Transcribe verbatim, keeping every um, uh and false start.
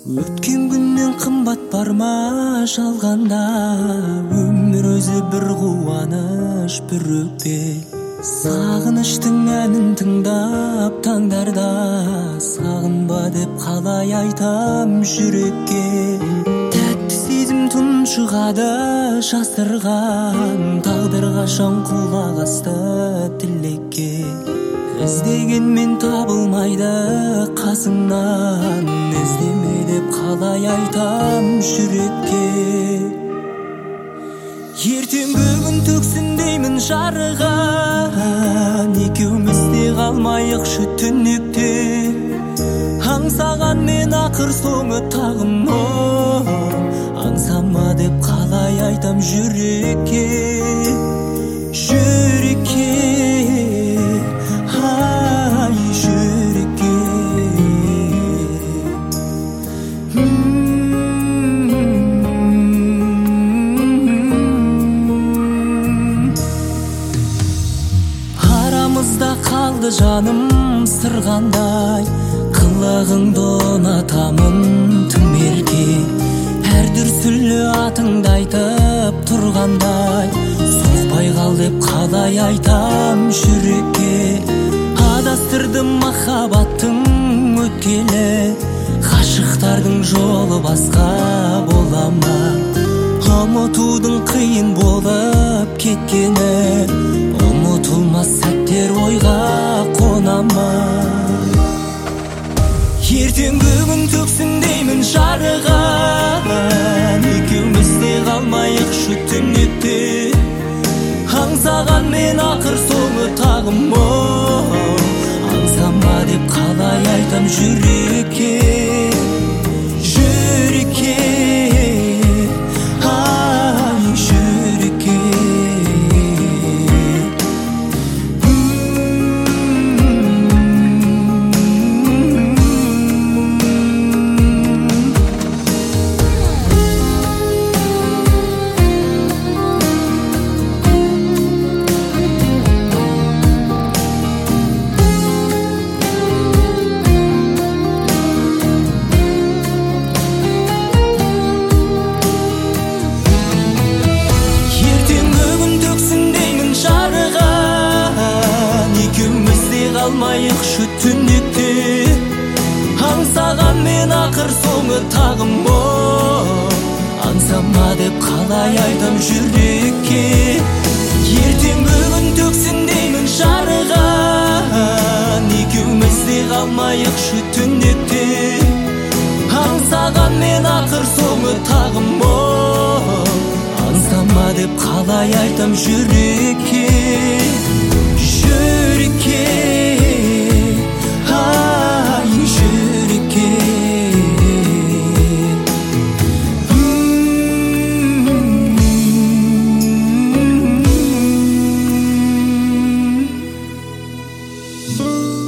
Өткен күннен қымбат бар ма жалғанда, өмір өзі бір қуаныш, бір өкпе. Сағыныштың әнін тыңдап таңдарда, сағынба деп қалай айтам жүрекке. Тәтті сезім тұншығады жасырған, тағдыр қашан құлақ асты тілекке. Іздегенмен табылмайды қасыңнан, іздеме деп қалай айтам жүрекке. Ертеңгі күн төксін деймін жарыған, екеуміз де қалмайықшы түнекте. Аңсаған мен ақыр соңы тағым мұң, аңсама деп қалай айтам жүрекке. Жүрекке, ай жүрекке. Арамызда қалды жаным сырғандай, қылығыңды ұнатамын тым ерке. Әр дүрсілі атыңды айтып тұрғандай, соқпай қал деп қалай айтам жүрекке. Адастырдым махаббаттың өткелі, ғашықтардың жолы басқа бола ма? Ұмытудың қиын болып кеткені, ұмытылмас сәттер ойға қона ма? Ертеңгі күн төксін деймін жарыған, екеуміз де қалмайықшы түнекте. Аңсаған мен ақыр соңы тағым мұң, аңсама деп қалай айтам жүрекке. Жүрекке, ай жүрекке. Қалмайықшы түнекте, аңсаған мен ақыр соңы тағым мұң, аңсама деп қалай айтам жүрекке. Ертеңгі күн төксін деймін жарыған, екеуміз де қалмайықшы түнекте. Аңсаған мен ақыр соңы тағым мұң, аңсама деп қалай айтам жүрекке. Жүрекке, ай жүрекке. Hmm.